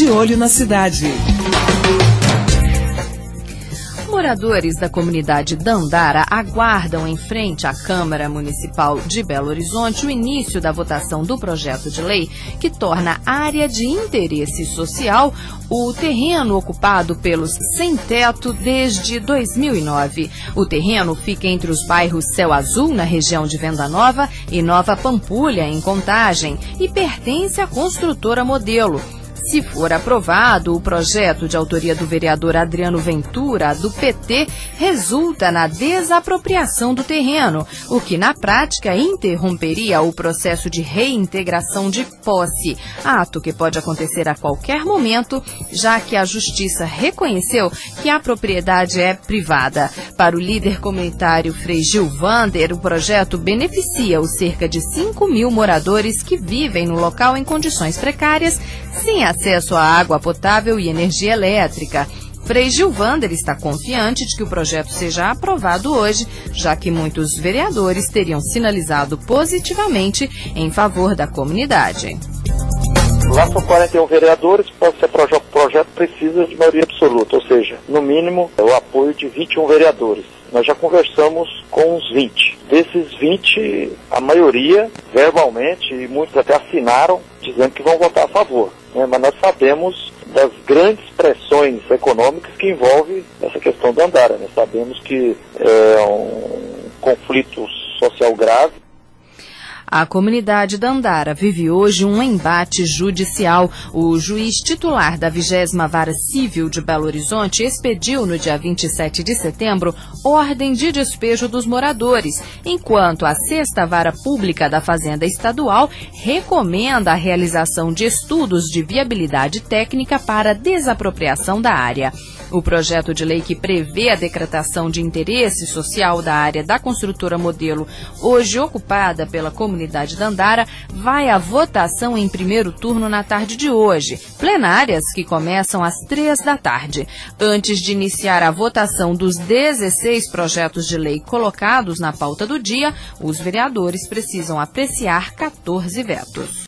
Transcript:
De olho na cidade. Moradores da comunidade Dandara aguardam em frente à Câmara Municipal de Belo Horizonte o início da votação do projeto de lei que torna área de interesse social o terreno ocupado pelos sem-teto desde 2009. O terreno fica entre os bairros Céu Azul, na região de Venda Nova, e Nova Pampulha, em Contagem, e pertence à construtora Modelo. Se for aprovado, o projeto de autoria do vereador Adriano Ventura, do PT, resulta na desapropriação do terreno, o que na prática interromperia o processo de reintegração de posse, ato que pode acontecer a qualquer momento, já que a Justiça reconheceu que a propriedade é privada. Para o líder comunitário Frei Gilvander, o projeto beneficia os cerca de 5.000 moradores que vivem no local em condições precárias, sem acesso à água potável e energia elétrica. Frei Gilvander está confiante de que o projeto seja aprovado hoje, já que muitos vereadores teriam sinalizado positivamente em favor da comunidade. Lá são 41 vereadores, para ser o projeto precisa de maioria absoluta, ou seja, no mínimo o apoio de 21 vereadores. Nós já conversamos com uns 20. Desses 20, a maioria, verbalmente, e muitos até assinaram, dizendo que vão votar a favor. Mas nós sabemos das grandes pressões econômicas que envolvem essa questão da Andara. Nós sabemos que é um conflito social grave. A comunidade Dandara vive hoje um embate judicial. O juiz titular da 20ª Vara Civil de Belo Horizonte expediu no dia 27 de setembro ordem de despejo dos moradores, enquanto a 6ª Vara Pública da Fazenda Estadual recomenda a realização de estudos de viabilidade técnica para desapropriação da área. O projeto de lei que prevê a decretação de interesse social da área da construtora Modelo, hoje ocupada pela comunidade Dandara, vai à votação em primeiro turno na tarde de hoje, plenárias que começam às 3 da tarde. Antes de iniciar a votação dos 16 projetos de lei colocados na pauta do dia, os vereadores precisam apreciar 14 vetos.